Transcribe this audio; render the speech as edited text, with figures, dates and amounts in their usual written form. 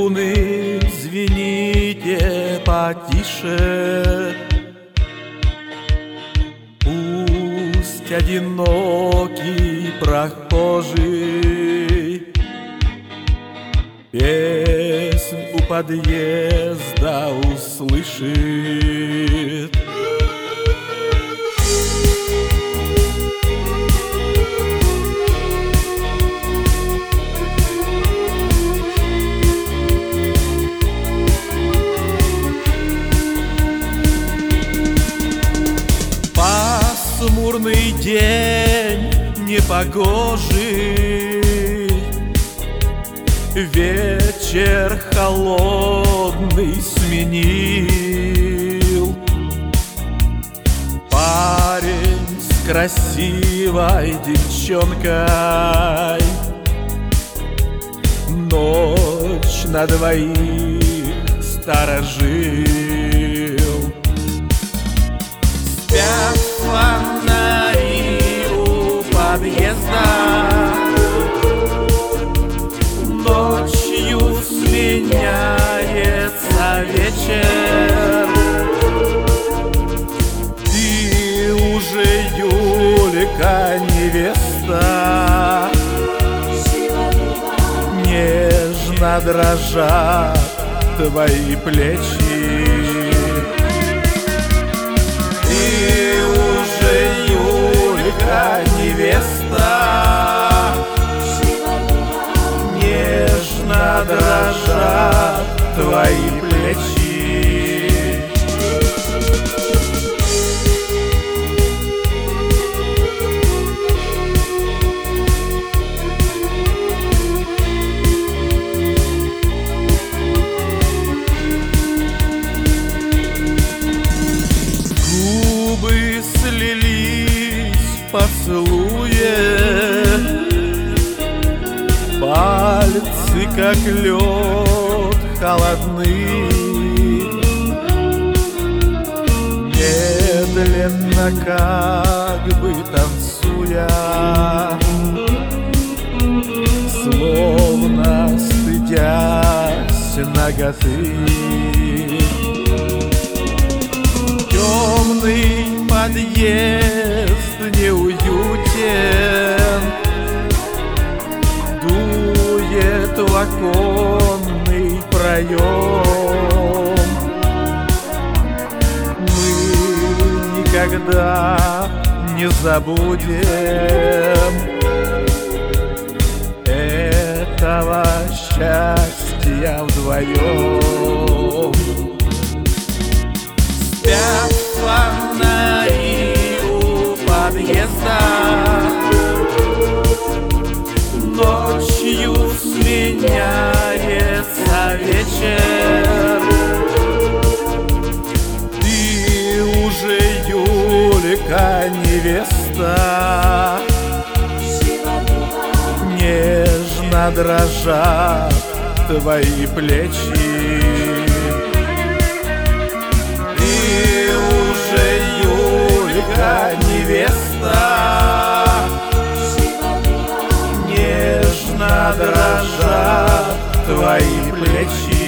струны, звените потише. Пусть одинокий прохожий песнь у подъезда услышит. Пасмурный день непогожий, вечер холодный сменил. Парень с красивой девчонкой ночь на двоих сторожил. Спят фонари у подъезда, ночью сменяется вечер. Ты уже, Юлька, невеста, нежно дрожат твои плечи. Ты уже, Юлька, невеста, нежно дрожат твои плечи. Губы слились в поцелуе, пальцы, как лед, холодны. Медленно, как бы танцуя, словно стыдясь наготы. Темный подъезд неуютен, дует в оконный проем. Мы никогда не забудем этого счастья вдвоем. Спят фонари у подъезда, ночью сменяется вечер. Ты уже, Юлька, невеста, нежно дрожат твои плечи. Невеста, нежно дрожат твои плечи.